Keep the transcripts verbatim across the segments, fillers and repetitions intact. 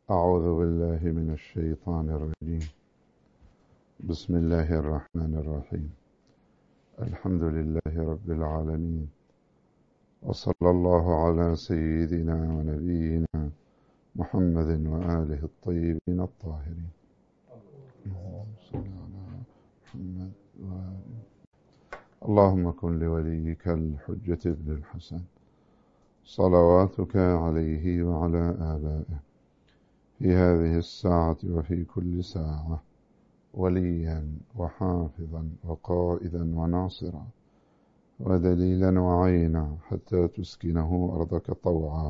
أعوذ بالله من الشيطان الرجيم. بسم الله الرحمن الرحيم. الحمد لله رب العالمين، وصلى الله على سيدنا ونبينا محمد وآله الطيبين الطاهرين. اللهم صل على محمد وآله. اللهم كن لوليك الحجة ابن الحسن صلواتك عليه وعلى آبائه في هذه الساعة وفي كل ساعة وليا وحافظا وقائدا وناصرا ودليلا وعينا، حتى تسكنه أرضك طوعا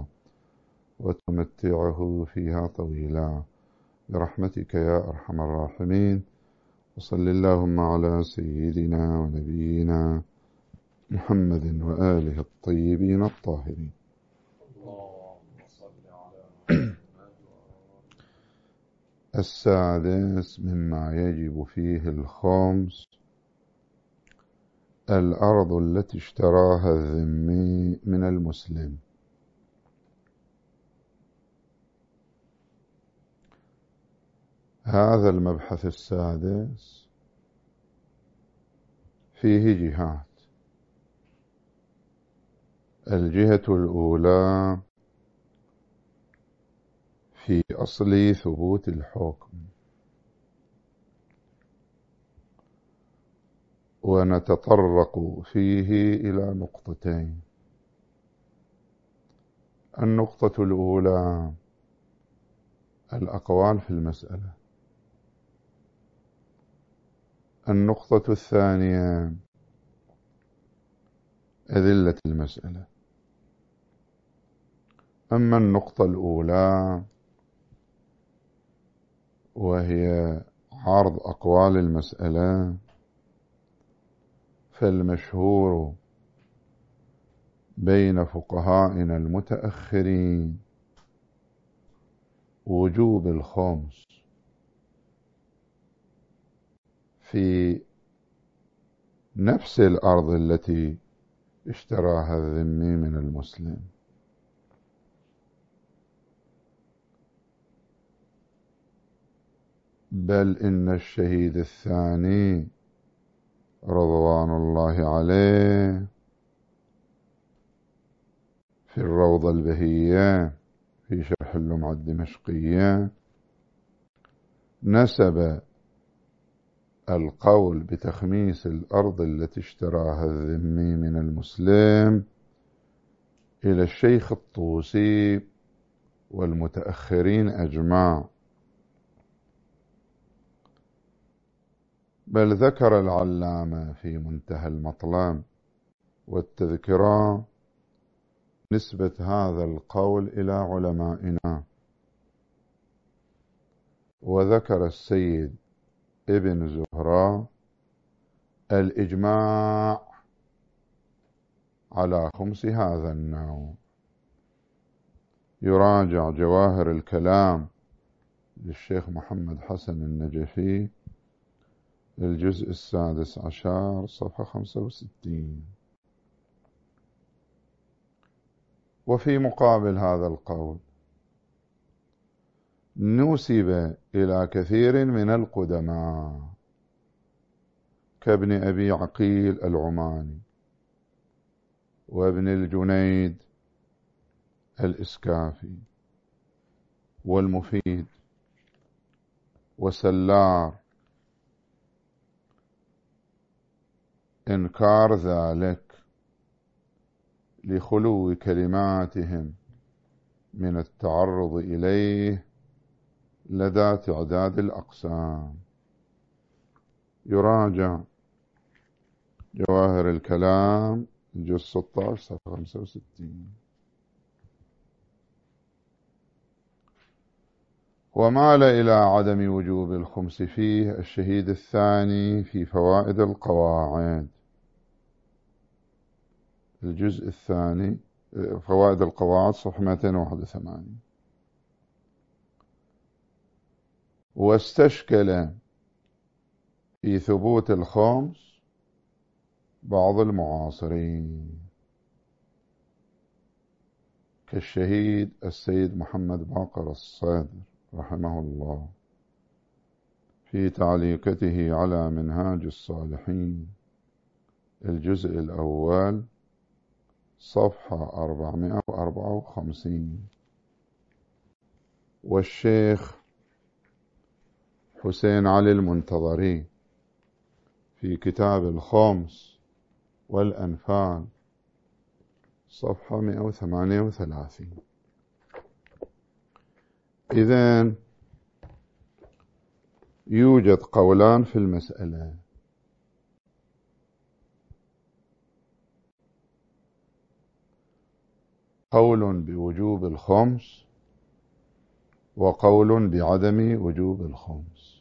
وتمتعه فيها طويلا برحمتك يا أرحم الراحمين. وصل اللهم على سيدنا ونبينا محمد وآله الطيبين الطاهرين. السادس مما يجب فيه الخمس: الأرض التي اشتراها الذمي من المسلم. هذا المبحث السادس فيه جهات. الجهة الأولى في أصل ثبوت الحكم، ونتطرق فيه إلى نقطتين. النقطة الأولى الأقوال في المسألة. النقطة الثانية أدلة المسألة. أما النقطة الأولى وهي عرض أقوال المسألة، فالمشهور بين فقهائنا المتأخرين وجوب الخمس في نفس الأرض التي اشتراها الذمي من المسلم. بل إن الشهيد الثاني رضوان الله عليه في الروضة البهية في شرح اللمعة الدمشقية نسب القول بتخميس الأرض التي اشتراها الذمي من المسلم إلى الشيخ الطوسي والمتأخرين أجمع. بل ذكر العلامة في منتهى المطلب والتذكرة نسبة هذا القول إلى علمائنا، وذكر السيد ابن زهرة الإجماع على خمس هذا النوع. يراجع جواهر الكلام للشيخ محمد حسن النجفي الجزء السادس عشر صفحة خمسة وستين. وفي مقابل هذا القول نسب إلى كثير من القدماء كابن أبي عقيل العماني وابن الجنيد الإسكافي والمفيد وسلار إنكار ذلك لخلو كلماتهم من التعرض إليه لدى تعداد الأقسام. يراجع جواهر الكلام الجزء ستة عشر صفحة خمسة وستين. ومال إلى عدم وجوب الخمس فيه الشهيد الثاني في فوائد القواعد الجزء الثاني فوائد القواعد صفحة مئتين وواحد وثمانين. واستشكل في ثبوت الخمس بعض المعاصرين كالشهيد السيد محمد باقر الصادر رحمه الله في تعليقته على منهاج الصالحين الجزء الأول صفحة أربعمائة وأربعة وخمسين. والشيخ حسين علي المنتظري في كتاب الخمس والأنفال صفحة مئة وثمانية وثلاثين. إذن يوجد قولان في المسألة، قول بوجوب الخمس وقول بعدم وجوب الخمس.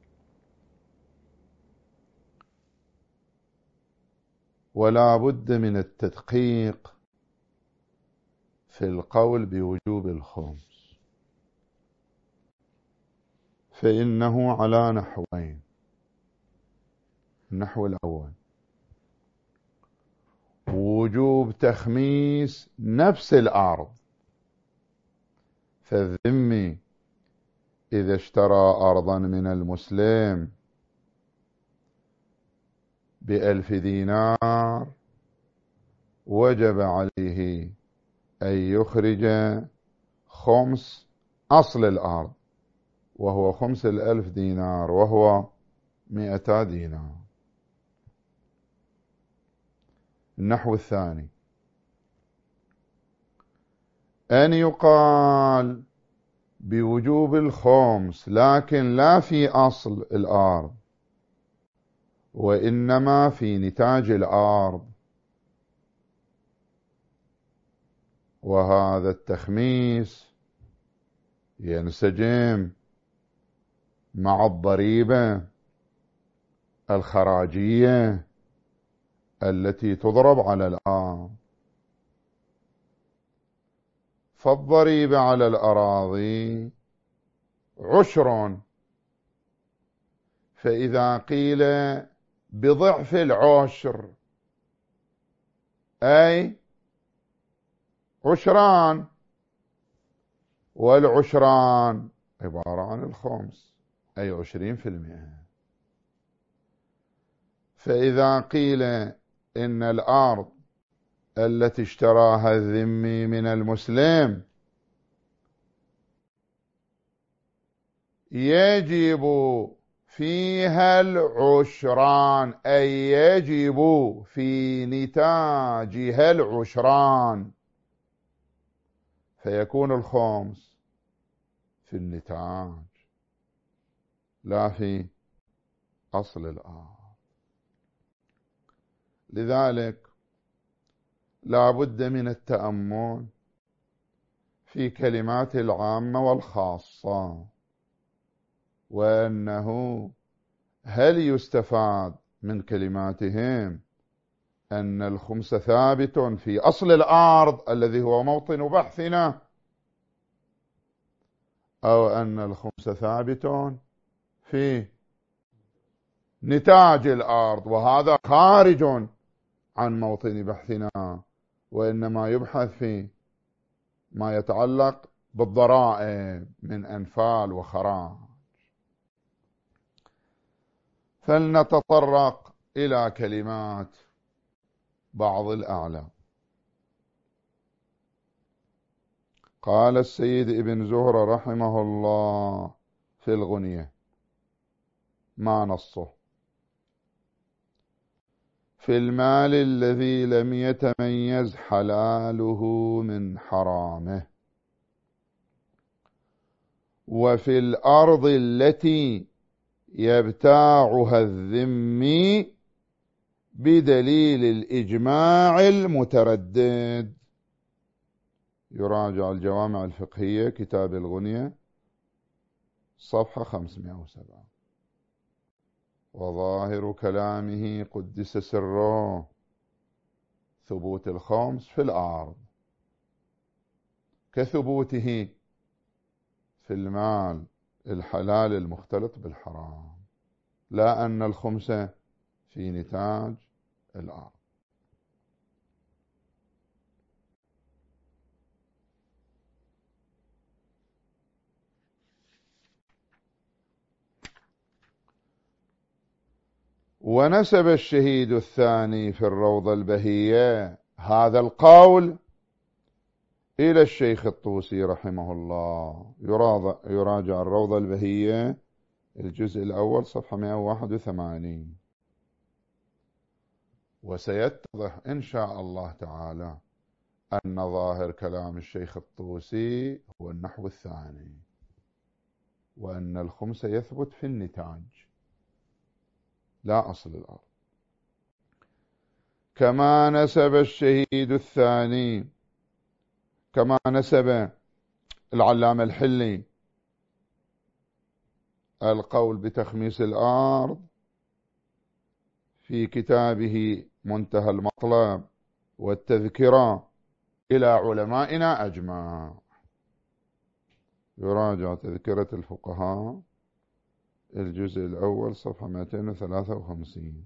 ولا بد من التدقيق في القول بوجوب الخمس، فإنه على نحوين. النحو الأول وجوب تخميس نفس الأرض، فالذمي إذا اشترى أرضا من المسلم بألف دينار وجب عليه أن يخرج خمس أصل الأرض وهو خمس الألف دينار وهو مئتا دينار. النحو الثاني أن يقال بوجوب الخمس لكن لا في أصل الأرض وإنما في نتاج الأرض، وهذا التخميس ينسجم مع الضريبة الخراجية التي تضرب على الأرض. فالضريبة على الأراضي عشر، فإذا قيل بضعف العشر أي عشران، والعشران عبارة عن الخمس أي عشرين في المئة. فإذا قيل إن الأرض التي اشتراها الذمي من المسلم يجب فيها العشران أي يجب في نتاجها العشران، فيكون الخمس في النتاج لا في أصل الأرض. لذلك لا بد من التأمل في كلمات العامة والخاصة، وأنه هل يستفاد من كلماتهم أن الخمس ثابت في أصل الأرض الذي هو موطن بحثنا، أو أن الخمس ثابت في نتاج الأرض وهذا خارج عن موطن بحثنا، وإنما يبحث في ما يتعلق بالضرائب من أنفال وخراج. فلنتطرق إلى كلمات بعض الأعلام. قال السيد ابن زهرة رحمه الله في الغنية ما نصه: في المال الذي لم يتميز حلاله من حرامه، وفي الأرض التي يبتاعها الذمي بدليل الإجماع المتردد. يراجع الجوامع الفقهية كتاب الغنية صفحة خمسمائة وسبعة. وظاهر كلامه قدس سره ثبوت الخمس في الأرض كثبوته في المال الحلال المختلط بالحرام، لا أن الخمس في نتاج الأرض. ونسب الشهيد الثاني في الروضة البهية هذا القول إلى الشيخ الطوسي رحمه الله. يراجع الروضة البهية الجزء الأول صفحة مئة وواحد وثمانين، وسيتضح إن شاء الله تعالى أن ظاهر كلام الشيخ الطوسي هو النحو الثاني، وأن الخمس يثبت في النتاج لا أصل الأرض. كما نسب الشهيد الثاني، كما نسب العلامة الحلي القول بتخميس الأرض في كتابه منتهى المطلب والتذكرة إلى علمائنا أجمع. يراجع تذكرة الفقهاء الجزء الأول صفحة مئتين وثلاثة وخمسين.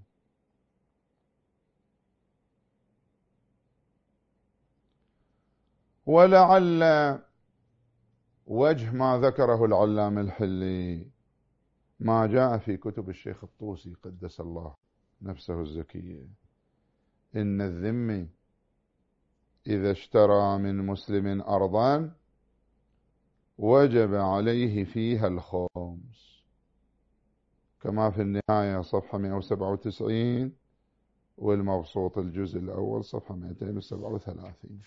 ولعل وجه ما ذكره العلامة الحلي ما جاء في كتب الشيخ الطوسي قدس الله نفسه الزكية: إن الذمي إذا اشترى من مسلم أرضا وجب عليه فيها الخمس، كما في النهاية صفحة مئة وسبعة وتسعين، والمبسوط الجزء الأول صفحة مئتين وسبعة وثلاثين.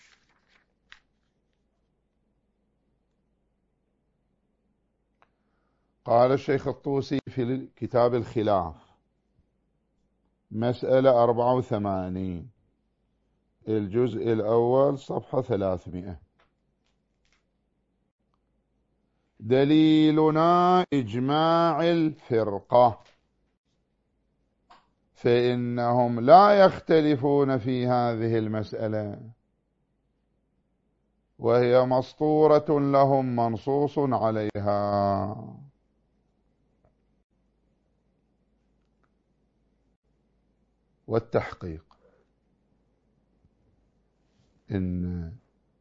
قال الشيخ الطوسي في كتاب الخلاف مسألة أربعة وثمانين الجزء الأول صفحة ثلاثمائة: دليلنا إجماع الفرقة، فإنهم لا يختلفون في هذه المسألة، وهي مسطورة لهم منصوص عليها. والتحقيق إن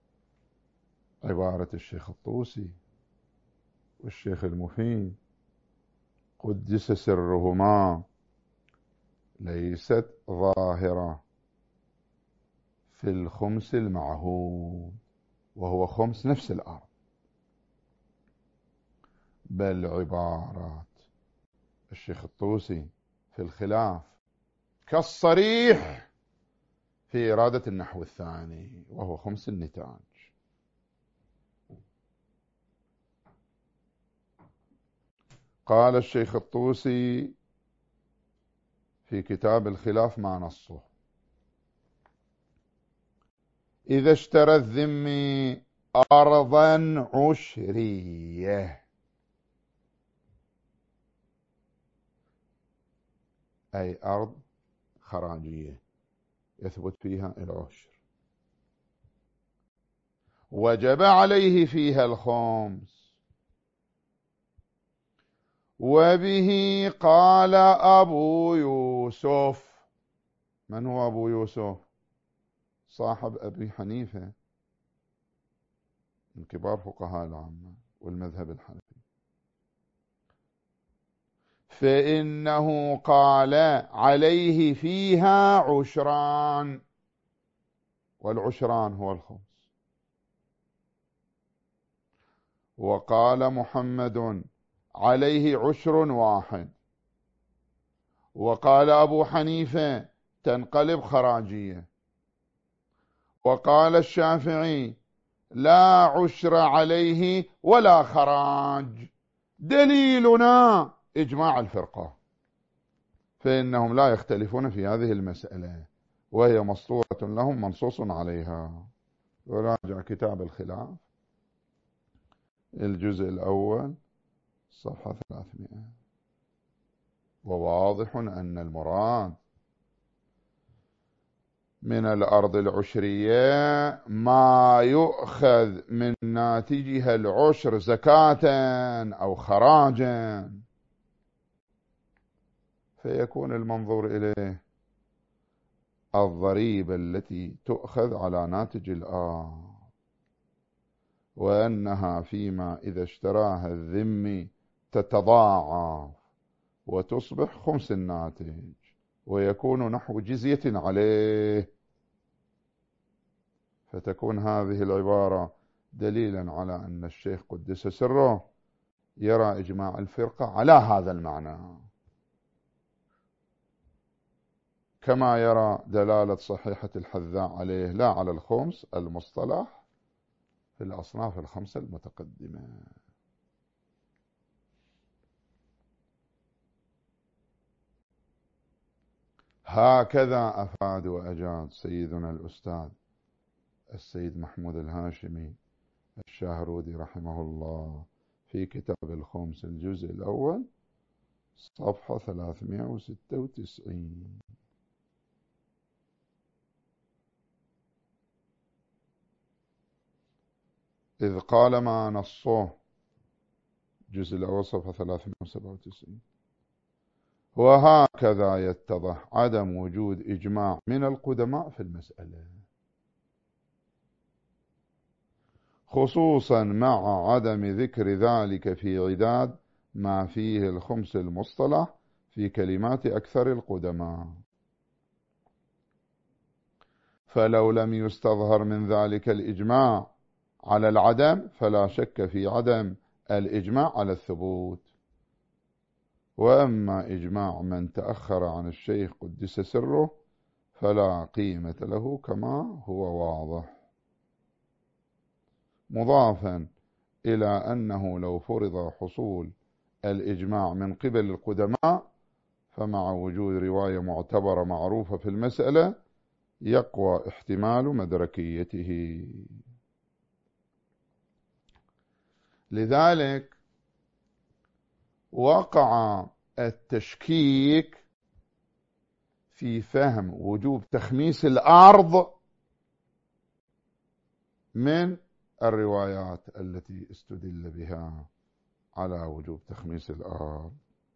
عبارة الشيخ الطوسي والشيخ المفيد قدس سرهما ليست ظاهرة في الخمس المعهود، وهو خمس نفس الأرض، بل عبارات الشيخ الطوسي في الخلاف كالصريح في إرادة النحو الثاني وهو خمس النتاج. قال الشيخ الطوسي في كتاب الخلاف ما نصه: إذا اشترى الذمي أرضا عشرية، أي أرض خراجية يثبت فيها العشر، وجب عليه فيها الخمس. وبه قال أبو يوسف. من هو أبو يوسف؟ صاحب أبي حنيفة من كبار فقهاء العامة والمذهب الحنفي. فإنه قال عليه فيها عشران، والعشران هو الخمس. وقال محمد عليه عشر واحد. وقال أبو حنيفة تنقلب خراجية. وقال الشافعي لا عشر عليه ولا خراج. دليلنا إجماع الفرقة، فإنهم لا يختلفون في هذه المسألة، وهي مسطورة لهم منصوص عليها. وراجع كتاب الخلاف الجزء الأول صفحة ثلاثمائة. وواضح أن المراد من الأرض العشرية ما يؤخذ من ناتجها العشر زكاة أو خراجا، فيكون المنظور إليه الضريبة التي تؤخذ على ناتج الآرض، وأنها فيما إذا اشتراها الذمي تتضاعف وتصبح خمس الناتج، ويكون نحو جزية عليه، فتكون هذه العبارة دليلا على أن الشيخ قدس سره يرى إجماع الفرقة على هذا المعنى، كما يرى دلالة صحيحة الحذاء عليه لا على الخمس المصطلح في الأصناف الخمسة المتقدمة. هكذا أفاد وأجاد سيدنا الأستاذ السيد محمود الهاشمي الشاهرودي رحمه الله في كتاب الخمس الجزء الأول صفحة ثلاثمائة وستة وتسعين. إذ قال ما نصه، الجزء الأول صفحة ثلاثمائة وسبعة وتسعين: وهكذا يتضح عدم وجود إجماع من القدماء في المسألة، خصوصا مع عدم ذكر ذلك في عداد ما فيه الخمس المصطلح في كلمات أكثر القدماء، فلو لم يستظهر من ذلك الإجماع على العدم فلا شك في عدم الإجماع على الثبوت. وأما إجماع من تأخر عن الشيخ قدس سره فلا قيمة له كما هو واضح، مضافا إلى أنه لو فرض حصول الإجماع من قبل القدماء فمع وجود رواية معتبرة معروفة في المسألة يقوى احتمال مدركيته. لذلك وقع التشكيك في فهم وجوب تخميس الأرض من الروايات التي استدل بها على وجوب تخميس الأرض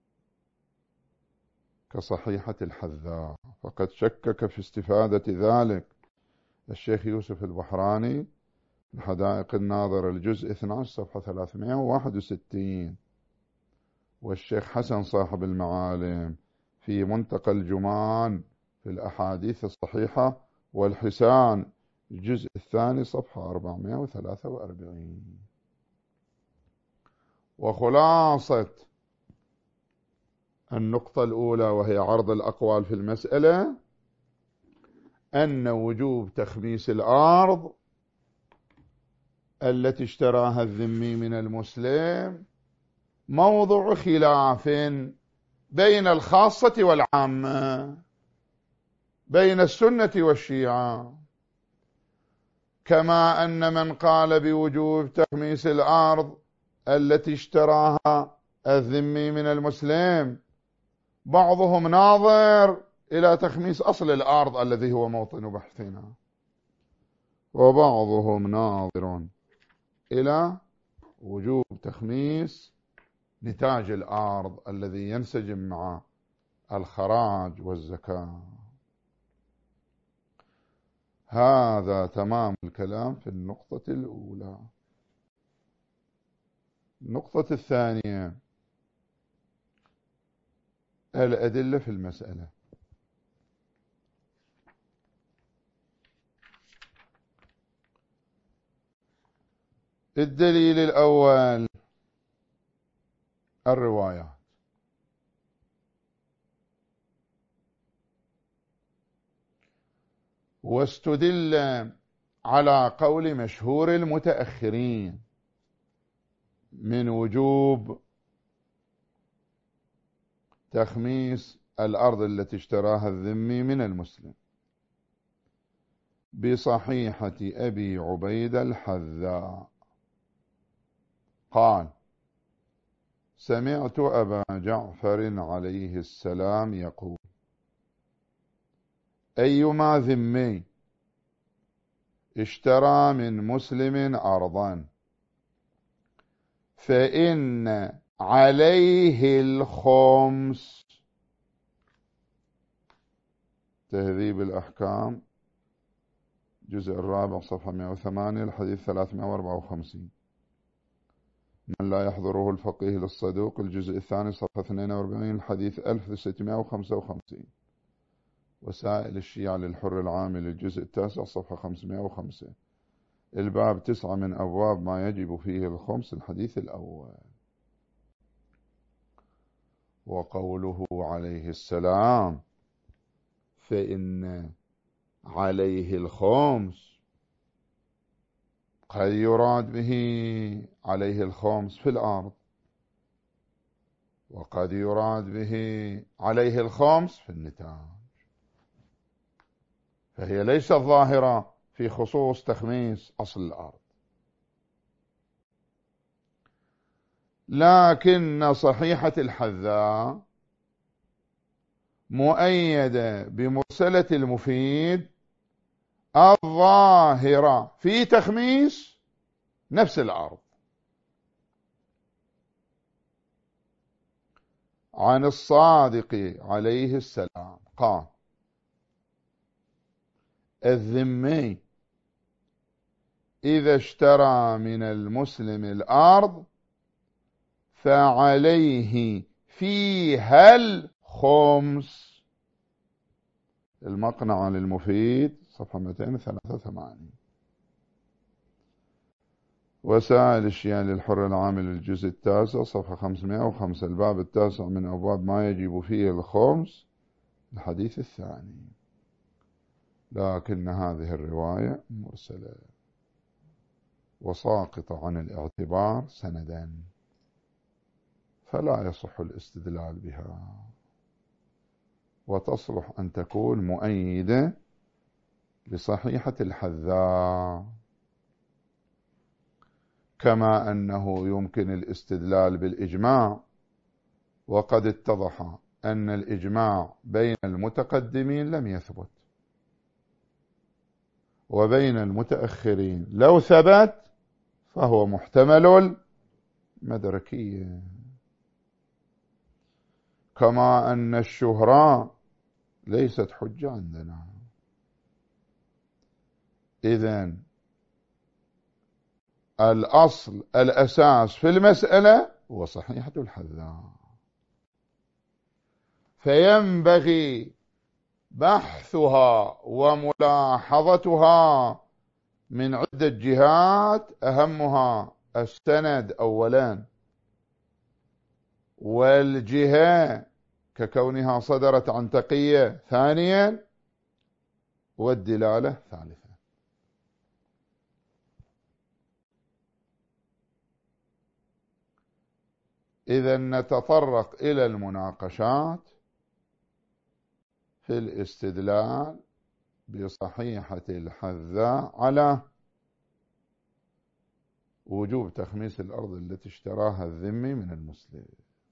كصحيحة الحذاء، فقد شكك في استفادة ذلك الشيخ يوسف البحراني الحدائق الناظرة الجزء اثني عشر صفحة ثلاثمائة وواحد وستين، والشيخ حسن صاحب المعالم في منتقى الجمان في الأحاديث الصحيحة والحسان الجزء الثاني صفحة أربعمائة وثلاثة وأربعين. وخلاصة النقطة الأولى وهي عرض الأقوال في المسألة أن وجوب تخميس الأرض التي اشتراها الذمي من المسلم موضع خلاف بين الخاصة والعامة، بين السنة والشيعة، كما أن من قال بوجوب تخميس الأرض التي اشتراها الذمي من المسلم بعضهم ناظر إلى تخميس أصل الأرض الذي هو موطن بحثنا، وبعضهم ناظر إلى وجوب تخميس نتاج الأرض الذي ينسجم مع الخراج والزكاة. هذا تمام الكلام في النقطة الأولى. النقطة الثانية الأدلة في المسألة. الدليل الأول الروايات، واستدل على قول مشهور المتأخرين من وجوب تخميس الأرض التي اشتراها الذمي من المسلم بصحيحة أبي عبيد الحذاء قال: سمعت أبا جعفر عليه السلام يقول: أيما ذمي اشترى من مسلم أرضا فإن عليه الخمس، تهذيب الأحكام جزء الرابع صفحة مئة وثمانية الحديث ثلاثمائة وأربعة وخمسين، من لا يحضره الفقيه للصدوق الجزء الثاني صفحة اثنين وأربعين الحديث ألف وستمائة وخمسة وخمسين. وسائل الشيعة للحر العامل الجزء التاسع صفحة خمسمائة وخمسة، الباب تسعة من أبواب ما يجب فيه الخمس، الحديث الأول. وقوله عليه السلام فإن عليه الخمس قد يراد به عليه الخمس في الأرض، وقد يراد به عليه الخمس في النتاج، فهي ليست ظاهرة في خصوص تخميس أصل الأرض. لكن صحيحة الحذاء مؤيدة بمرسلة المفيد الظاهرة في تخميس نفس الأرض، عن الصادق عليه السلام قال الذمي إذا اشترى من المسلم الأرض فعليه فيها الخمس، المقنعة للمفيد صفحة مئتين وثلاثة وثمانين. وسائل الشيعة للحر العامل الجزء التاسع صفحة خمسمائة وخمسة، الباب التاسع من أبواب ما يجب فيه الخمس، الحديث الثاني. لكن هذه الرواية مرسلة وساقطة عن الاعتبار سندا، فلا يصح الاستدلال بها، وتصلح أن تكون مؤيدة لصحيحة الحذاء، كما أنه يمكن الاستدلال بالإجماع، وقد اتضح أن الإجماع بين المتقدمين لم يثبت، وبين المتأخرين لو ثبت فهو محتمل المدركية، كما أن الشهرة ليست حجة عندنا. إذن الأصل الأساس في المسألة هو صحيحة الحذاء، فينبغي بحثها وملاحظتها من عدة جهات، أهمها السند أولا، والجهة ككونها صدرت عن تقية ثانيا، والدلالة ثالثا. إذا نتطرق إلى المناقشات في الاستدلال بصحيحة الحذاء على وجوب تخميس الأرض التي اشتراها الذمي من المسلم.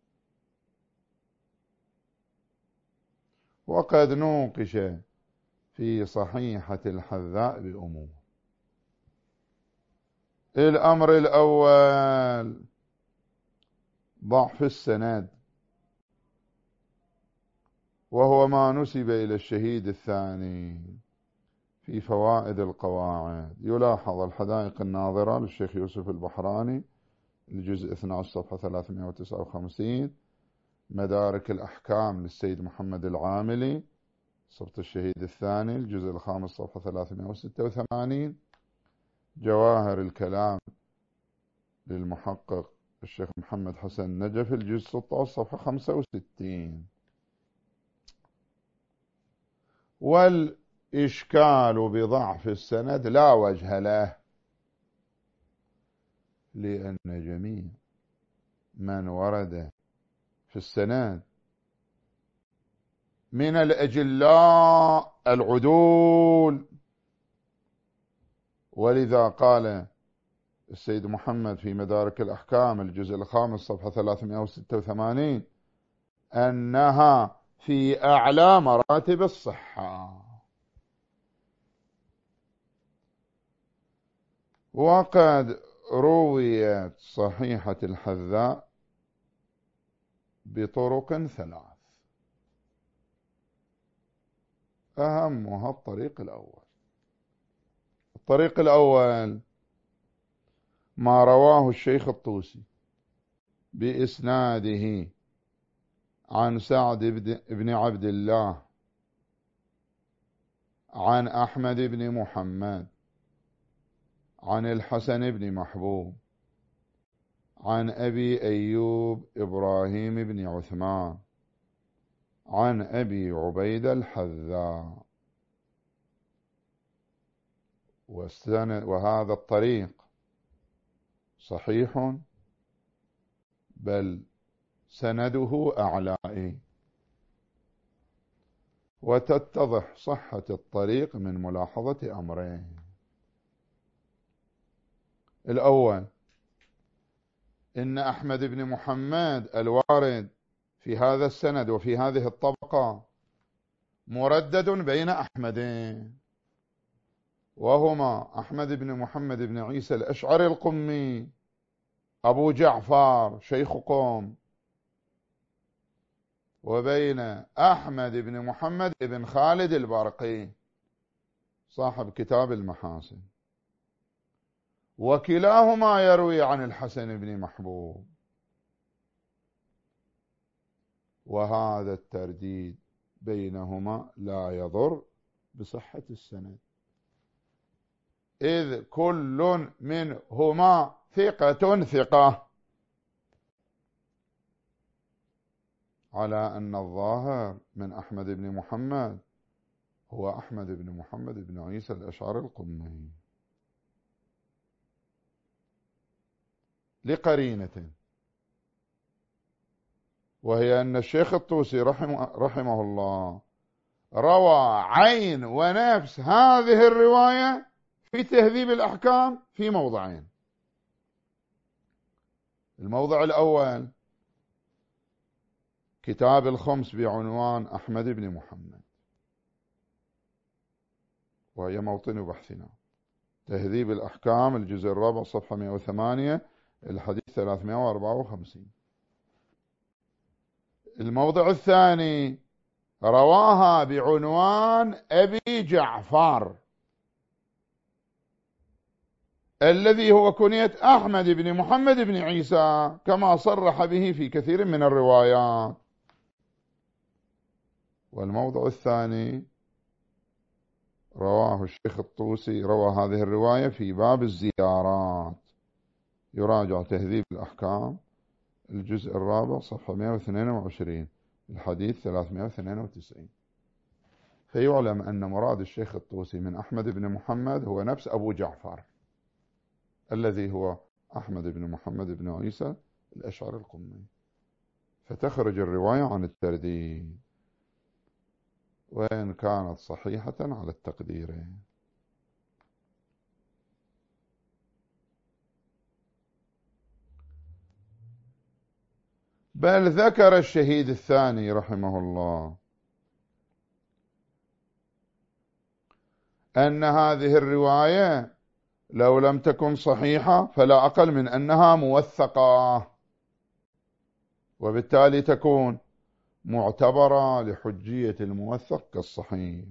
وقد نوقش في صحيحة الحذاء بأمور. الأمر الأول ضعف السند، وهو ما نسب إلى الشهيد الثاني في فوائد القواعد. يلاحظ الحدائق الناظرة للشيخ يوسف البحراني الجزء اثني عشر صفحة ثلاثمائة وتسعة وخمسين، مدارك الأحكام للسيد محمد العاملي صفة الشهيد الثاني الجزء الخامس صفحة ثلاثمائة وستة وثمانين، جواهر الكلام للمحقق الشيخ محمد حسن نجف الجزء ستة عشر صفحة خمسة وستين. والإشكال بضعف السند لا وجه له، لأن جميع من ورد في السند من الأجلاء العدول، ولذا قال السيد محمد في مدارك الأحكام الجزء الخامس صفحة ثلاثمائة وستة وثمانين أنها في أعلى مراتب الصحة. وقد رويت صحيحة الحذاء بطرق ثلاث، أهمها الطريق الأول. الطريق الأول ما رواه الشيخ الطوسي بإسناده عن سعد بن عبد الله عن أحمد بن محمد عن الحسن بن محبوب عن أبي أيوب إبراهيم بن عثمان عن أبي عبيد الحذاء. وهذا الطريق صحيح بل سنده أعلائي، وتتضح صحة الطريق من ملاحظة أمرين. الأول، إن أحمد بن محمد الوارد في هذا السند وفي هذه الطبقة مردد بين أحمدين، وهما أحمد بن محمد بن عيسى الأشعري القمي أبو جعفر شيخ قوم، وبين أحمد بن محمد بن خالد البرقي صاحب كتاب المحاسن، وكلاهما يروي عن الحسن بن محبوب. وهذا الترديد بينهما لا يضر بصحة السند، إذ كل منهما ثقة ثقة، على أن الظاهر من أحمد بن محمد هو أحمد بن محمد بن عيسى الأشعري القمي، لقرينة، وهي أن الشيخ الطوسي رحمه, رحمه الله روى عين ونفس هذه الرواية في تهذيب الأحكام في موضعين. الموضع الأول كتاب الخمس بعنوان أحمد بن محمد، وهي موطن بحثنا، تهذيب الأحكام الجزء الرابع صفحة مئة وثمانية الحديث ثلاثمئة وأربعة وخمسين. الموضع الثاني رواها بعنوان أبي جعفر الذي هو كنية أحمد بن محمد بن عيسى، كما صرح به في كثير من الروايات. والموضع الثاني رواه الشيخ الطوسي، روى هذه الرواية في باب الزيارات، يراجع تهذيب الأحكام الجزء الرابع صفحة مئة واثنين وعشرين الحديث ثلاثمئة واثنين وتسعين. فيعلم أن مراد الشيخ الطوسي من أحمد بن محمد هو نفس أبو جعفر الذي هو أحمد بن محمد بن عيسى الأشعري القمي، فتخرج الرواية عن الترديد وإن كانت صحيحة على التقدير. بل ذكر الشهيد الثاني رحمه الله أن هذه الرواية لو لم تكن صحيحة فلا أقل من أنها موثقة، وبالتالي تكون معتبرة لحجية الموثق كالصحيح.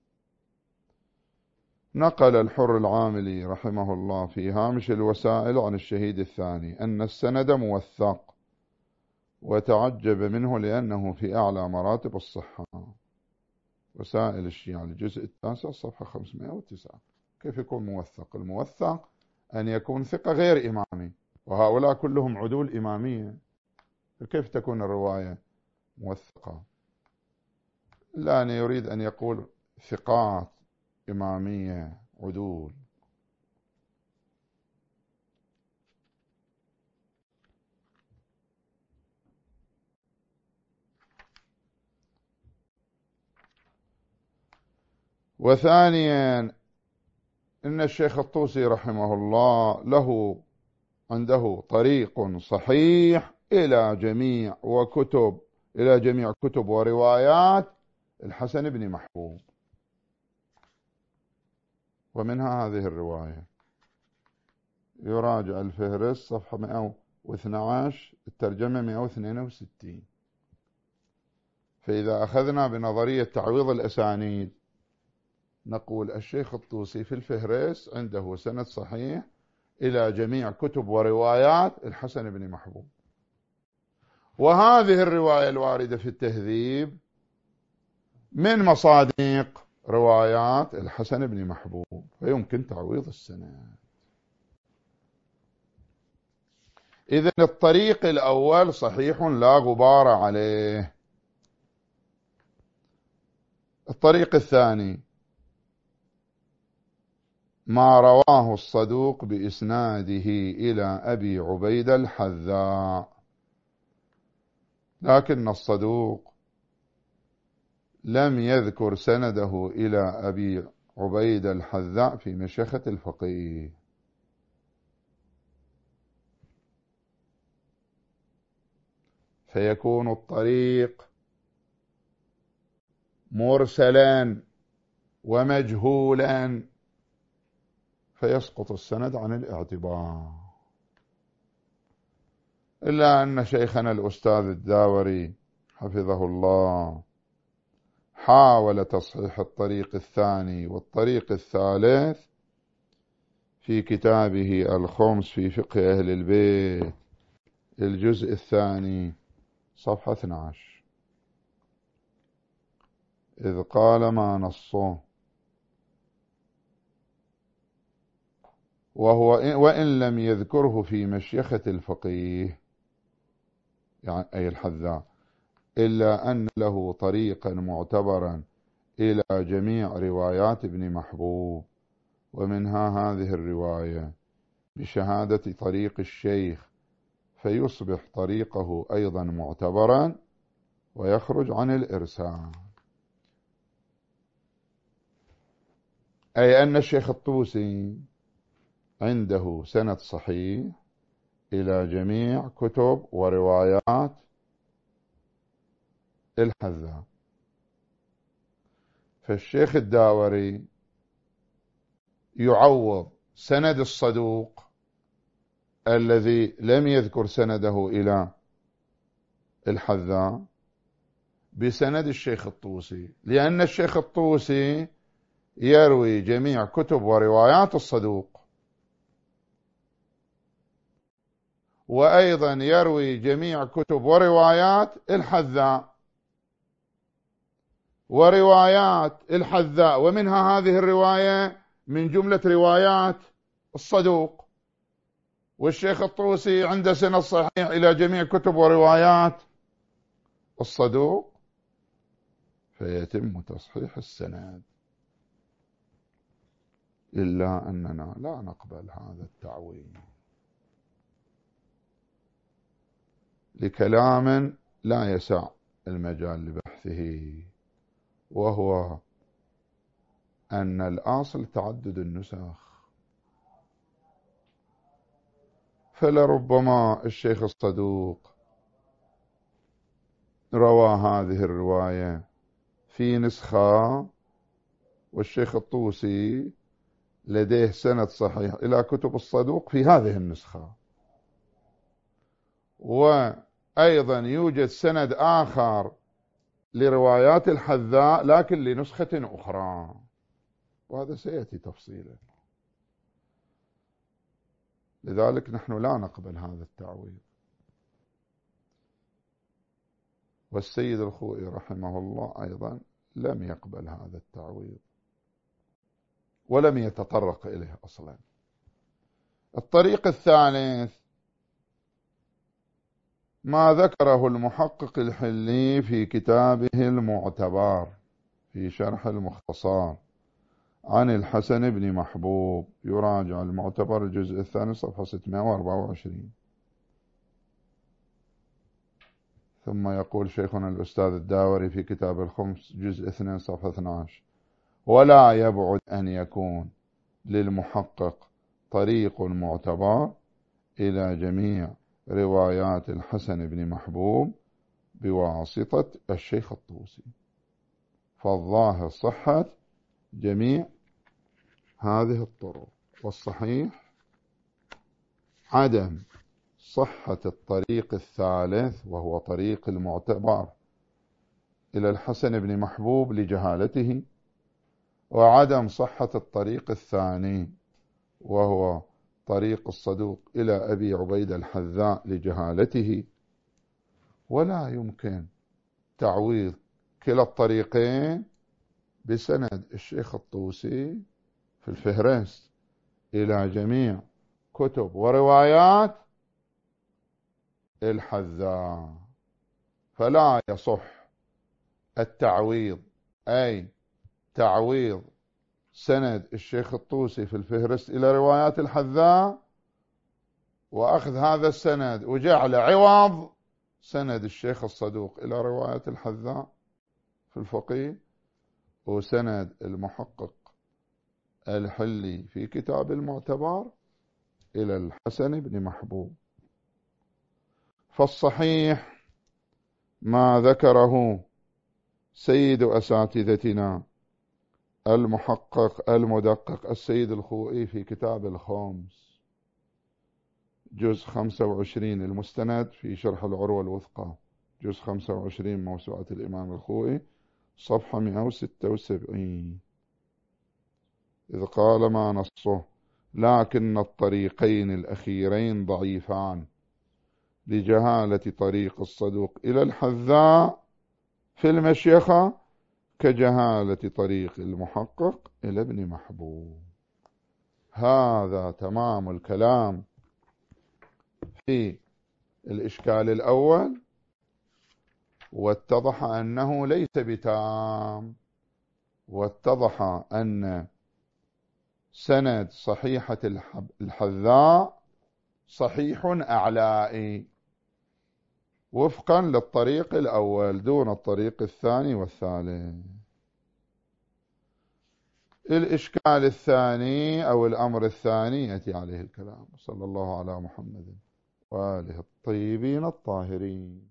نقل الحر العاملي رحمه الله في هامش الوسائل عن الشهيد الثاني أن السند موثق، وتعجب منه لأنه في أعلى مراتب الصحة. وسائل الشيعة الجزء التاسع صفحة خمسمئة وتسعة. كيف يكون موثق؟ الموثق أن يكون ثقة غير إمامي، وهؤلاء كلهم عدول إمامية، فكيف تكون الرواية موثقة؟ لا، أن يريد أن يقول ثقات إمامية عدول. وثانيا إن الشيخ الطوسي رحمه الله له عنده طريق صحيح إلى جميع وكتب إلى جميع كتب وروايات الحسن بن محبوب، ومنها هذه الرواية. يراجع الفهرس صفحة مئة واثني عشر الترجمة مئة واثنين وستين. فإذا أخذنا بنظرية تعويض الأسانيد نقول الشيخ الطوسي في الفهرس عنده سند صحيح إلى جميع كتب وروايات الحسن بن محبوب، وهذه الرواية الواردة في التهذيب من مصادق روايات الحسن بن محبوب، فيمكن تعويض السند. إذن الطريق الأول صحيح لا غبار عليه. الطريق الثاني ما رواه الصدوق بإسناده إلى أبي عبيدة الحذاء، لكن الصدوق لم يذكر سنده إلى أبي عبيدة الحذاء في مشيخة الفقيه، فيكون الطريق مرسلا ومجهولا، فيسقط السند عن الاعتبار. إلا أن شيخنا الأستاذ الداوري حفظه الله حاول تصحيح الطريق الثاني والطريق الثالث في كتابه الخمس في فقه أهل البيت الجزء الثاني صفحة اثني عشر، إذ قال ما نصه وهو وإن لم يذكره في مشيخة الفقيه يعني أي الحذاء، إلا أن له طريقا معتبرا إلى جميع روايات ابن محبوب، ومنها هذه الرواية بشهادة طريق الشيخ، فيصبح طريقه أيضا معتبرا ويخرج عن الإرسال. أي أن الشيخ الطوسي عنده سند صحيح إلى جميع كتب وروايات الحذاء، فالشيخ الداوري يعوض سند الصدوق الذي لم يذكر سنده إلى الحذاء بسند الشيخ الطوسي، لأن الشيخ الطوسي يروي جميع كتب وروايات الصدوق، وأيضا يروي جميع كتب وروايات الحذاء، وروايات الحذاء ومنها هذه الرواية من جملة روايات الصدوق، والشيخ الطوسي عنده سند صحيح إلى جميع كتب وروايات الصدوق، فيتم تصحيح السند. إلا أننا لا نقبل هذا التعويل لكلام لا يسع المجال لبحثه، وهو أن الأصل تعدد النسخ، فلربما الشيخ الصدوق روى هذه الرواية في نسخة، والشيخ الطوسي لديه سند صحيح إلى كتب الصدوق في هذه النسخة، وأيضا يوجد سند آخر لروايات الحذاء لكن لنسخة أخرى، وهذا سيأتي تفصيلا. لذلك نحن لا نقبل هذا التعويض. والسيد الخوئي رحمه الله أيضا لم يقبل هذا التعويض ولم يتطرق إليه أصلا. الطريق الثالث ما ذكره المحقق الحلي في كتابه المعتبر في شرح المختصر عن الحسن بن محبوب، يراجع المعتبر الجزء الثاني صفحة ستمائة وأربعة وعشرين. ثم يقول شيخنا الأستاذ الداوري في كتاب الخمس جزء اثنين صفحة اثني عشر: ولا يبعد أن يكون للمحقق طريق معتبر إلى جميع روايات الحسن بن محبوب بواسطة الشيخ الطوسي، فالظاهر صحة جميع هذه الطرق، والصحيح عدم صحة الطريق الثالث وهو طريق المعتبر إلى الحسن بن محبوب لجهالته، وعدم صحة الطريق الثاني وهو طريق الصدوق إلى أبي عبيدة الحذاء لجهالته. ولا يمكن تعويض كلا الطريقين بسند الشيخ الطوسي في الفهرست إلى جميع كتب وروايات الحذاء، فلا يصح التعويض، أي تعويض سند الشيخ الطوسي في الفهرست إلى روايات الحذاء وأخذ هذا السند وجعل عوض سند الشيخ الصدوق إلى روايات الحذاء في الفقيه، وسند المحقق الحلي في كتاب المعتبر إلى الحسن بن محبوب. فالصحيح ما ذكره سيد أساتذتنا المحقق المدقق السيد الخوئي في كتاب الخامس جزء خمسة وعشرين المستند في شرح العروة الوثقى، جزء خمسة وعشرين موسوعة الإمام الخوئي صفحة مئة وستة وسبعين، إذ قال ما نصه: لكن الطريقين الأخيرين ضعيفان لجهالة طريق الصدوق إلى الحذاء في المشيخة كجهالة طريق المحقق إلى ابن محبوب. هذا تمام الكلام في الإشكال الأول، واتضح أنه ليس بتام، واتضح أن سند صحيحة الحذاء صحيح أعلائي وفقا للطريق الأول دون الطريق الثاني والثالث. الإشكال الثاني أو الأمر الثاني يأتي عليه الكلام. صلى الله على محمد وآله الطيبين الطاهرين.